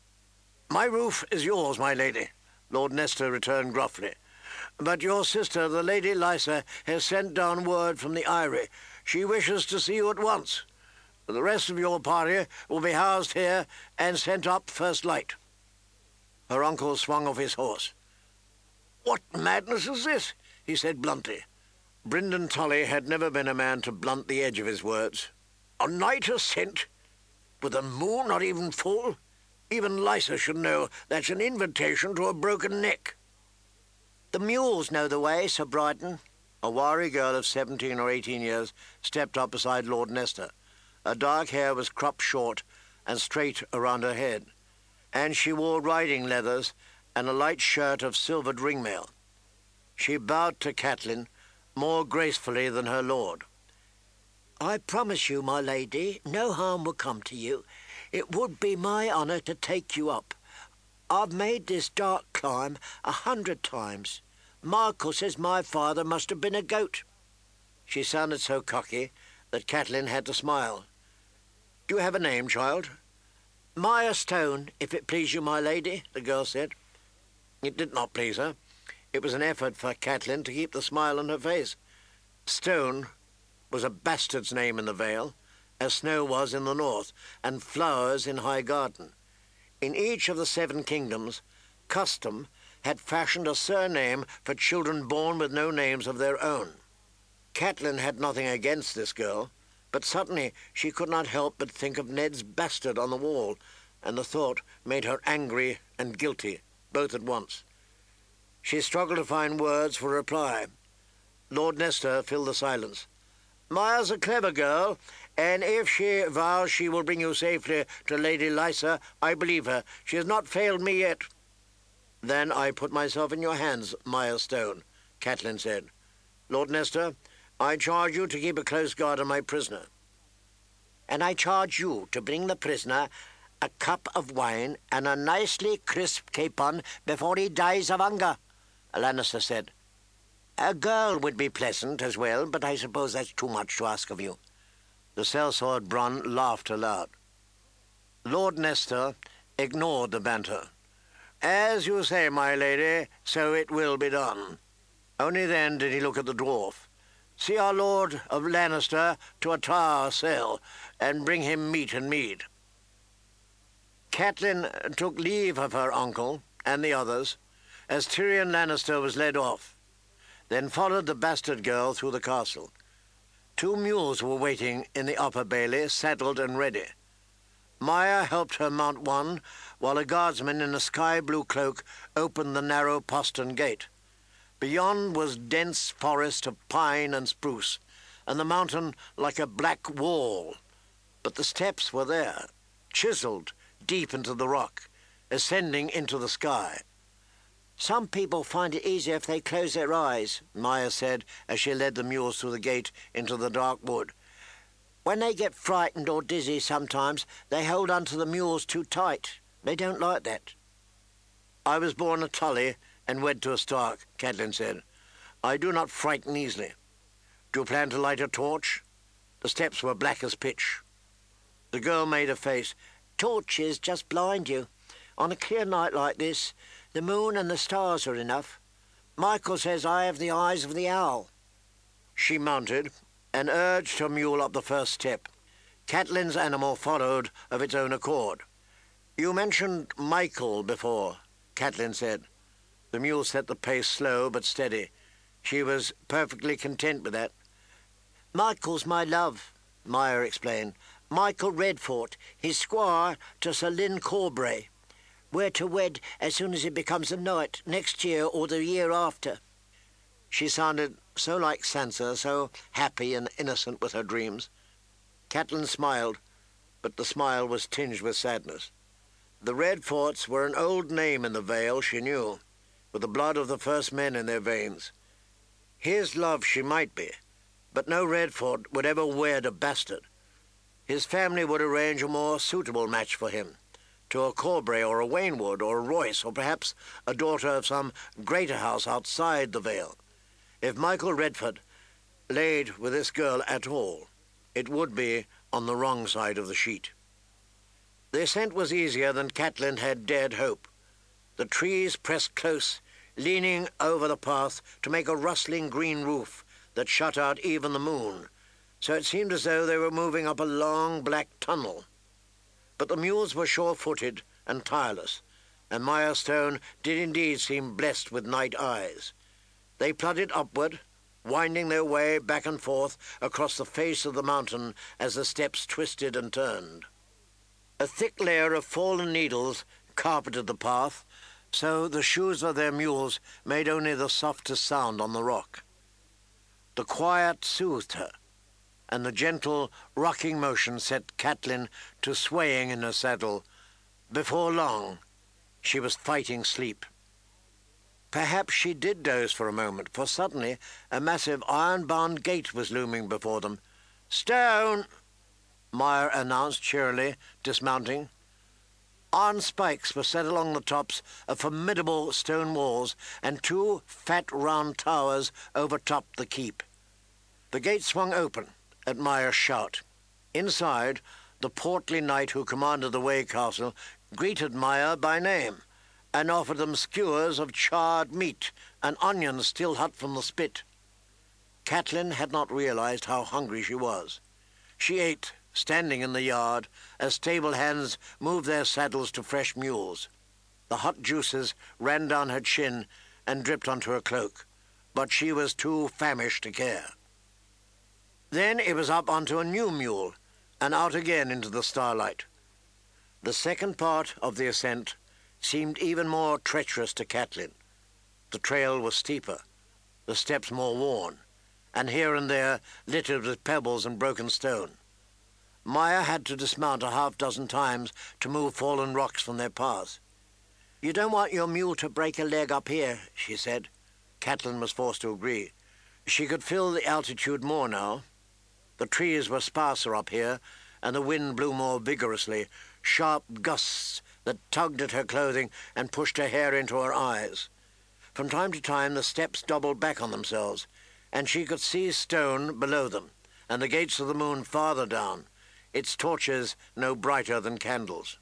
"My roof is yours, my lady," Lord Nestor returned gruffly. "But your sister, the Lady Lysa, has sent down word from the Eyrie. She wishes to see you at once. The rest of your party will be housed here and sent up first light." Her uncle swung off his horse. "What madness is this?" he said bluntly. Bryndon Tully had never been a man to blunt the edge of his words. "A night ascent, with the moon not even full? Even Lysa should know that's an invitation to a broken neck." "The mules know the way, Sir Bryden." A wiry girl of seventeen or eighteen years stepped up beside Lord Nestor. Her dark hair was cropped short and straight around her head, and she wore riding leathers and a light shirt of silvered ringmail. She bowed to Catelyn more gracefully than her lord. "I promise you, my lady, no harm will come to you. It would be my honour to take you up. I've made this dark climb a hundred times. Michael says my father must have been a goat." She sounded so cocky that Catelyn had to smile. "Do you have a name, child?" "Maya Stone, if it please you, my lady," the girl said. It did not please her. It was an effort for Catelyn to keep the smile on her face. Stone was a bastard's name in the Vale, as snow was in the north, and flowers in Highgarden. In each of the seven kingdoms, custom had fashioned a surname for children born with no names of their own. Catelyn had nothing against this girl, but suddenly she could not help but think of Ned's bastard on the wall, and the thought made her angry and guilty, both at once. She struggled to find words for reply. Lord Nestor filled the silence. "Maya's a clever girl, and if she vows she will bring you safely to Lady Lysa, I believe her. She has not failed me yet." "Then I put myself in your hands, Maya Stone," Catelyn said. "Lord Nestor, I charge you to keep a close guard on my prisoner." "And I charge you to bring the prisoner a cup of wine and a nicely crisp capon before he dies of hunger," Lannister said. "A girl would be pleasant as well, but I suppose that's too much to ask of you." The sellsword Bronn laughed aloud. Lord Nestor ignored the banter. "As you say, my lady, so it will be done." Only then did he look at the dwarf. "See our Lord of Lannister to a tower cell, and bring him meat and mead." Catelyn took leave of her uncle and the others as Tyrion Lannister was led off, then followed the bastard girl through the castle. Two mules were waiting in the upper bailey, saddled and ready. Maya helped her mount one, while a guardsman in a sky-blue cloak opened the narrow postern gate. Beyond was dense forest of pine and spruce, and the mountain like a black wall. But the steps were there, chiselled deep into the rock, ascending into the sky. "Some people find it easier if they close their eyes," Maya said as she led the mules through the gate into the dark wood. "When they get frightened or dizzy sometimes, they hold on to the mules too tight. They don't like that." "I was born a Tully and wed to a Stark," Catelyn said. "I do not frighten easily. Do you plan to light a torch?" The steps were black as pitch. The girl made a face. "Torches just blind you. On a clear night like this, the moon and the stars are enough. Michael says I have the eyes of the owl." She mounted and urged her mule up the first step. Catelyn's animal followed of its own accord. "You mentioned Michael before," Catelyn said. The mule set the pace slow but steady. She was perfectly content with that. "Michael's my love," Maya explained. "Michael Redfort, his squire to Sir Lyn Corbray. We're to wed as soon as he becomes a knight, next year or the year after." She sounded so like Sansa, so happy and innocent with her dreams. Catelyn smiled, but the smile was tinged with sadness. The Redforts were an old name in the Vale, she knew, with the blood of the first men in their veins. His love she might be, but no Redfort would ever wed a bastard. His family would arrange a more suitable match for him, to a Corbray or a Waynwood or a Royce, or perhaps a daughter of some greater house outside the Vale. If Michael Redford laid with this girl at all, it would be on the wrong side of the sheet. The ascent was easier than Catelyn had dared hope. The trees pressed close, leaning over the path to make a rustling green roof that shut out even the moon, so it seemed as though they were moving up a long black tunnel. But the mules were sure-footed and tireless, and Milestone did indeed seem blessed with night eyes. They plodded upward, winding their way back and forth across the face of the mountain as the steps twisted and turned. A thick layer of fallen needles carpeted the path, so the shoes of their mules made only the softest sound on the rock. The quiet soothed her, and the gentle rocking motion set Catelyn to swaying in her saddle. Before long, she was fighting sleep. Perhaps she did doze for a moment, for suddenly a massive iron-bound gate was looming before them. "Stone!" Meyer announced cheerily, dismounting. Iron spikes were set along the tops of formidable stone walls, and two fat round towers overtopped the keep. The gate swung open at Meyer's shout. Inside, the portly knight who commanded the Way Castle greeted Meyer by name, and offered them skewers of charred meat and onions still hot from the spit. Catelyn had not realized how hungry she was. She ate, standing in the yard, as stable hands moved their saddles to fresh mules. The hot juices ran down her chin and dripped onto her cloak, but she was too famished to care. Then it was up onto a new mule, and out again into the starlight. The second part of the ascent seemed even more treacherous to Catelyn. The trail was steeper, the steps more worn, and here and there littered with pebbles and broken stone. Meyer had to dismount a half dozen times to move fallen rocks from their path. "You don't want your mule to break a leg up here," she said. Catelyn was forced to agree. She could feel the altitude more now. The trees were sparser up here, and the wind blew more vigorously, sharp gusts that tugged at her clothing and pushed her hair into her eyes. From time to time the steps doubled back on themselves, and she could see stone below them, and the gates of the moon farther down, its torches no brighter than candles.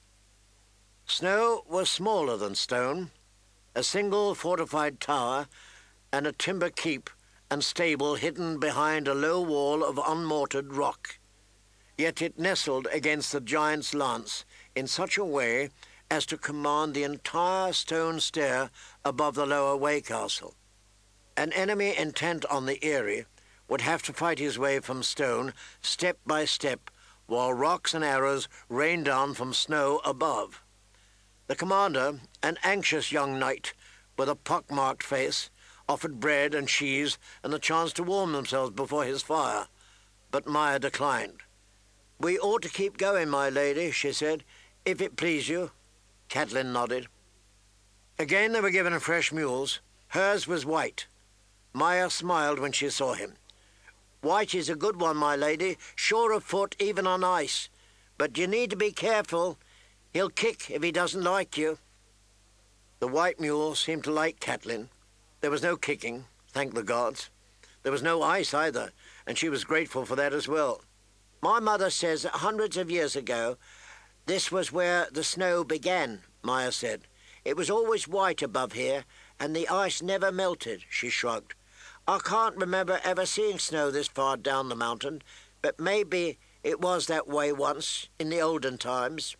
Snow was smaller than stone, a single fortified tower and a timber keep and stable hidden behind a low wall of unmortared rock. Yet it nestled against the giant's lance in such a way as to command the entire stone stair above the lower Way Castle. An enemy intent on the Eyrie would have to fight his way from stone step by step, while rocks and arrows rained down from snow above. The commander, an anxious young knight with a pock-marked face, offered bread and cheese and the chance to warm themselves before his fire, but Meyer declined. "We ought to keep going, my lady," she said, "if it please you." Catelyn nodded. Again they were given fresh mules. Hers was white. Meyer smiled when she saw him. "White is a good one, my lady, sure of foot even on ice. But you need to be careful. He'll kick if he doesn't like you." The white mule seemed to like Catelyn. There was no kicking, thank the gods. There was no ice either, and she was grateful for that as well. "My mother says that hundreds of years ago this was where the snow began," Meyer said. "It was always white above here, and the ice never melted," she shrugged. "I can't remember ever seeing snow this far down the mountain, but maybe it was that way once, in the olden times."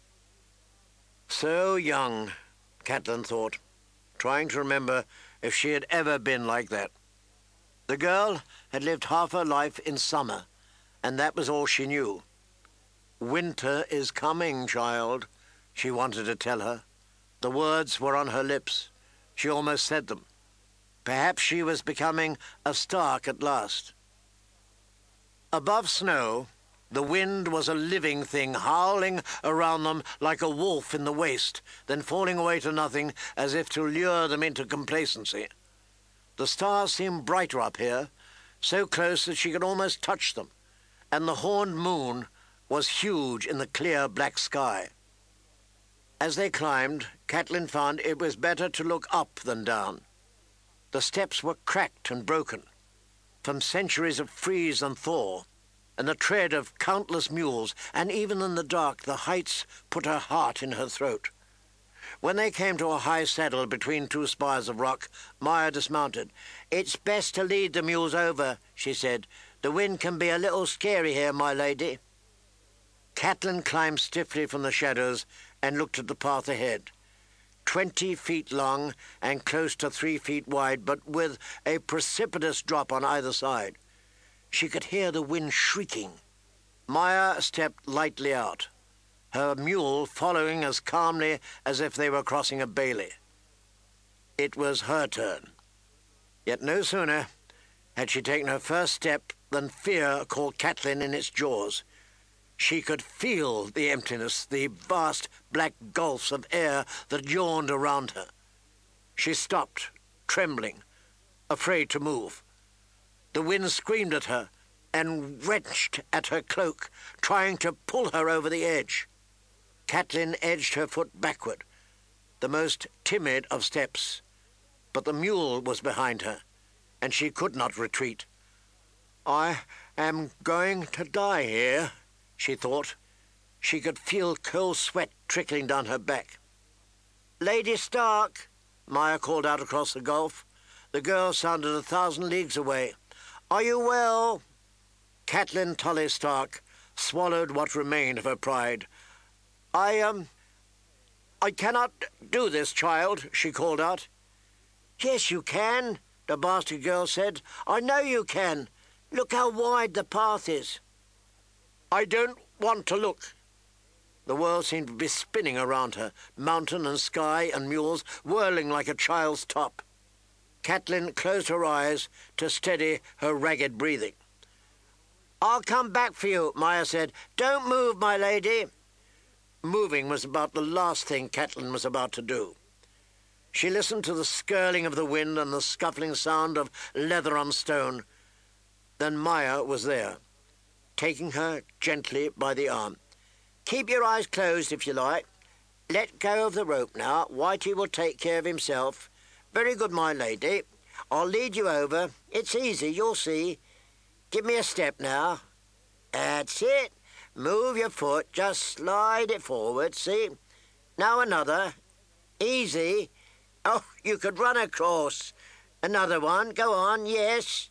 So young, Catelyn thought, trying to remember if she had ever been like that. The girl had lived half her life in summer, and that was all she knew. "Winter is coming, child," she wanted to tell her. The words were on her lips. She almost said them. Perhaps she was becoming a Stark at last. Above snow, the wind was a living thing, howling around them like a wolf in the waste, then falling away to nothing as if to lure them into complacency. The stars seemed brighter up here, so close that she could almost touch them, and the horned moon was huge in the clear black sky. As they climbed, Catelyn found it was better to look up than down. The steps were cracked and broken, from centuries of freeze and thaw, and the tread of countless mules, and even in the dark the heights put her heart in her throat. When they came to a high saddle between two spires of rock, Meyer dismounted. "It's best to lead the mules over," she said. The wind can be a little scary here, my lady. Catelyn climbed stiffly from the shadows and looked at the path ahead. Twenty feet long and close to three feet wide, but with a precipitous drop on either side. She could hear the wind shrieking. Maya stepped lightly out, her mule following as calmly as if they were crossing a bailey. It was her turn. Yet no sooner had she taken her first step than fear caught Catelyn in its jaws. She could feel the emptiness, the vast black gulfs of air that yawned around her. She stopped, trembling, afraid to move. The wind screamed at her and wrenched at her cloak, trying to pull her over the edge. Catelyn edged her foot backward, the most timid of steps, but the mule was behind her, and she could not retreat. I am going to die here, she thought. She could feel cold sweat trickling down her back. Lady Stark, Maya called out across the gulf. The girl sounded a thousand leagues away. Are you well? Catelyn Tully Stark swallowed what remained of her pride. I, um, I cannot do this, child, she called out. Yes, you can, the bastard girl said. I know you can. Look how wide the path is. I don't want to look. The world seemed to be spinning around her, mountain and sky and mules whirling like a child's top. Catelyn closed her eyes to steady her ragged breathing. I'll come back for you, Maya said. Don't move, my lady. Moving was about the last thing Catelyn was about to do. She listened to the skirling of the wind and the scuffling sound of leather on stone. Then Maya was there, taking her gently by the arm. Keep your eyes closed if you like. Let go of the rope now. Whitey will take care of himself. Very good, my lady. I'll lead you over. It's easy, you'll see. Give me a step now. That's it. Move your foot. Just slide it forward, see? Now another. Easy. Oh, you could run across. Another one. Go on, yes.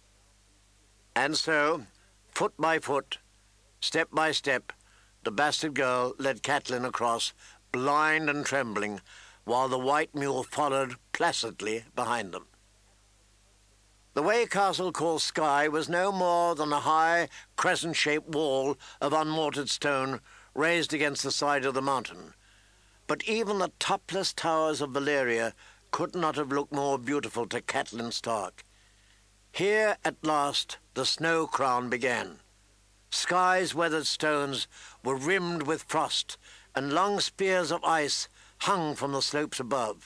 And so, foot by foot, step by step, the bastard girl led Catelyn across, blind and trembling, while the white mule followed placidly behind them. The way Castle called Skye was no more than a high, crescent-shaped wall of unmortared stone raised against the side of the mountain. But even the topless towers of Valyria could not have looked more beautiful to Catelyn Stark. Here, at last, the snow crown began. Skye's weathered stones were rimmed with frost, and long spears of ice hung from the slopes above.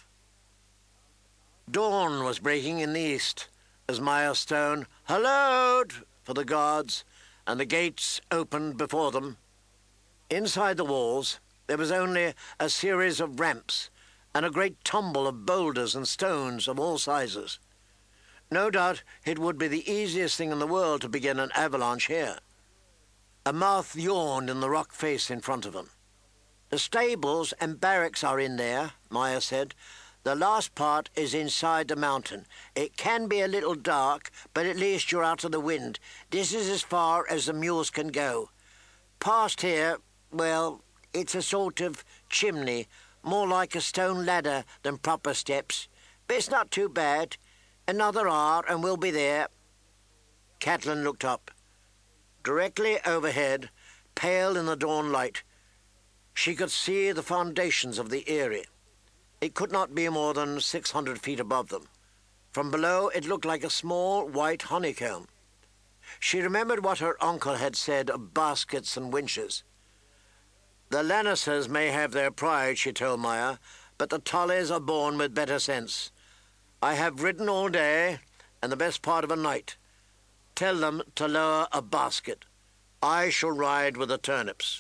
Dawn was breaking in the east as Maya Stone hallooed for the guards, and the gates opened before them. Inside the walls there was only a series of ramps and a great tumble of boulders and stones of all sizes. No doubt it would be the easiest thing in the world to begin an avalanche here. A mouth yawned in the rock face in front of them. The stables and barracks are in there, Maya said. The last part is inside the mountain. It can be a little dark, but at least you're out of the wind. This is as far as the mules can go. Past here, well, it's a sort of chimney, more like a stone ladder than proper steps. But it's not too bad. Another hour and we'll be there. Catelyn looked up. Directly overhead, pale in the dawn light, she could see the foundations of the Eyrie. It could not be more than six hundred feet above them. From below, it looked like a small white honeycomb. She remembered what her uncle had said of baskets and winches. The Lannisters may have their pride, she told Maya, but the Tullys are born with better sense. I have ridden all day, and the best part of a night. Tell them to lower a basket. I shall ride with the turnips.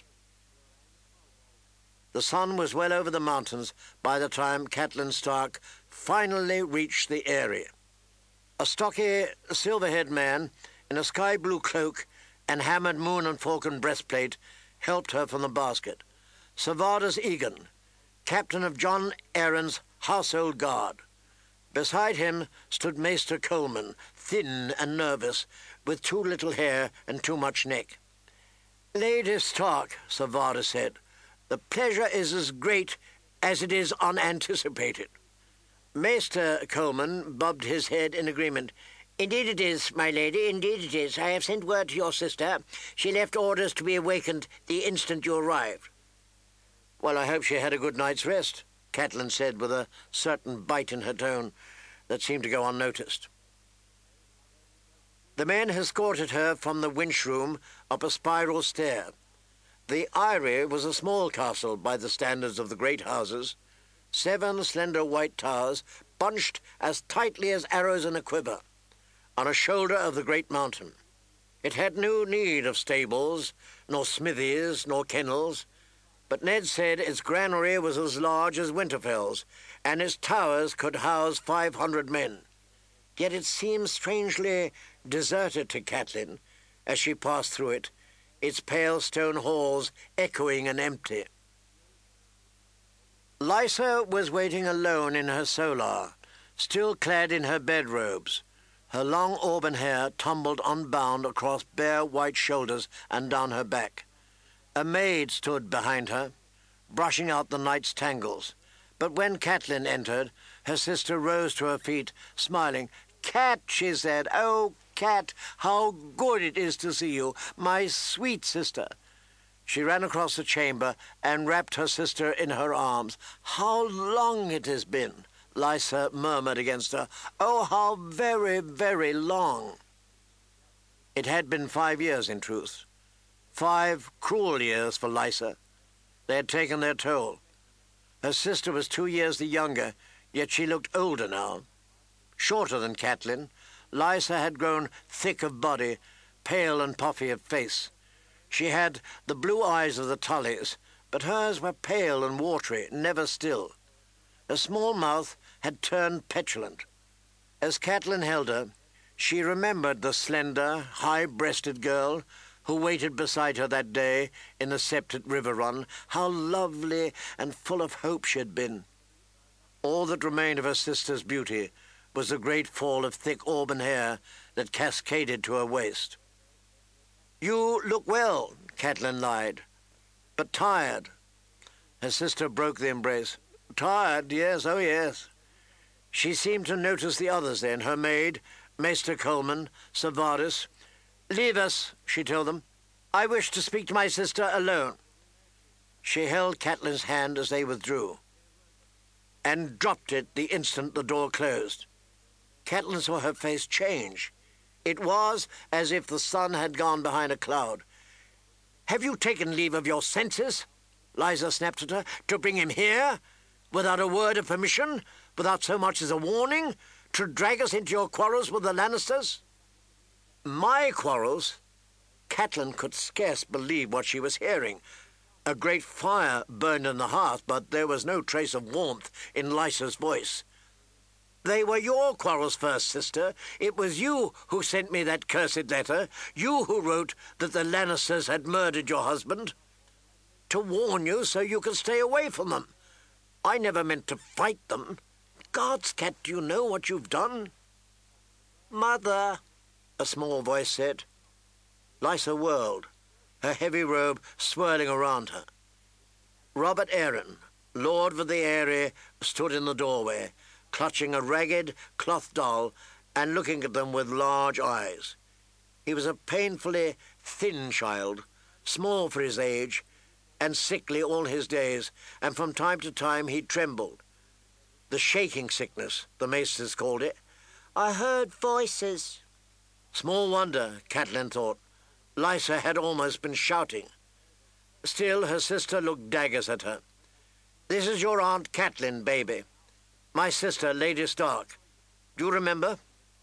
The sun was well over the mountains by the time Catelyn Stark finally reached the Eyrie. A stocky, silver-haired man in a sky-blue cloak and hammered moon and falcon breastplate helped her from the basket. Servadas Egan, captain of Jon Arryn's household guard. Beside him stood Maester Coleman, thin and nervous, with too little hair and too much neck. Lady Stark, Sir Varus said, the pleasure is as great as it is unanticipated. Maester Coleman bobbed his head in agreement. Indeed it is, my lady, indeed it is. I have sent word to your sister. She left orders to be awakened the instant you arrived. Well, I hope she had a good night's rest, Catelyn said with a certain bite in her tone that seemed to go unnoticed. The men escorted her from the winch room up a spiral stair. The Eyrie was a small castle by the standards of the great houses, seven slender white towers bunched as tightly as arrows in a quiver, on a shoulder of the great mountain. It had no need of stables, nor smithies, nor kennels, but Ned said its granary was as large as Winterfell's, and its towers could house five hundred men. Yet it seemed strangely deserted to Catelyn as she passed through it, its pale stone halls echoing and empty. Lysa was waiting alone in her solar, still clad in her bedrobes, her long auburn hair tumbled unbound across bare white shoulders and down her back. A maid stood behind her, brushing out the night's tangles, but when Catelyn entered, her sister rose to her feet, smiling. "Cat," she said, "oh, Cat, how good it is to see you, my sweet sister." She ran across the chamber and wrapped her sister in her arms. "How long it has been," Lysa murmured against her. "Oh, how very, very long." It had been five years, in truth. Five cruel years for Lysa. They had taken their toll. Her sister was two years the younger, yet she looked older now. Shorter than Catelyn, Lysa had grown thick of body, pale and puffy of face. She had the blue eyes of the Tullys, but hers were pale and watery, never still. Her small mouth had turned petulant. As Catelyn held her, she remembered the slender, high-breasted girl who waited beside her that day in the Septet River run. How lovely and full of hope she had been. All that remained of her sister's beauty was the great fall of thick auburn hair that cascaded to her waist. "You look well," Catelyn lied, "but tired." Her sister broke the embrace. "Tired, yes, oh yes." She seemed to notice the others then, her maid, Maester Coleman, Sir Varus. "Leave us," she told them. "I wish to speak to my sister alone." She held Catelyn's hand as they withdrew, and dropped it the instant the door closed. Catelyn saw her face change. It was as if the sun had gone behind a cloud. "Have you taken leave of your senses?" Lysa snapped at her. "To bring him here, without a word of permission, without so much as a warning, to drag us into your quarrels with the Lannisters?" "My quarrels?" Catelyn could scarce believe what she was hearing. A great fire burned in the hearth, but there was no trace of warmth in Lysa's voice. "They were your quarrels first, sister. It was you who sent me that cursed letter, you who wrote that the Lannisters had murdered your husband. To warn you so you could stay away from them. I never meant to fight them. God's cat, do you know what you've done?" "Mother," a small voice said. Lysa whirled, her heavy robe swirling around her. Robert Arryn, Lord of the Eyrie, stood in the doorway, clutching a ragged cloth doll and looking at them with large eyes. He was a painfully thin child, small for his age, and sickly all his days, and from time to time he trembled. The shaking sickness, the maesters called it. "I heard voices." Small wonder, Catelyn thought. Lysa had almost been shouting. Still, her sister looked daggers at her. "This is your Aunt Catelyn, baby. My sister, Lady Stark. Do you remember?"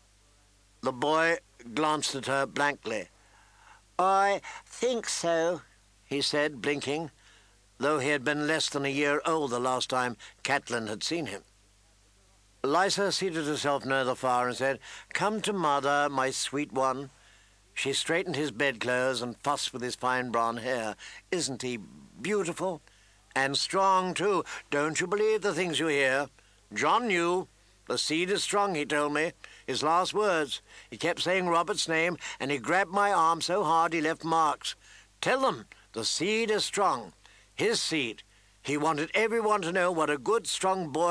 The boy glanced at her blankly. "I think so," he said, blinking, though he had been less than a year old the last time Catelyn had seen him. Lysa seated herself near the fire and said, "Come to mother, my sweet one." She straightened his bedclothes and fussed with his fine brown hair. "Isn't he beautiful? And strong, too. Don't you believe the things you hear. Jon knew. The seed is strong, he told me. His last words. He kept saying Robert's name, and he grabbed my arm so hard he left marks. Tell them the seed is strong. His seed. He wanted everyone to know what a good, strong boy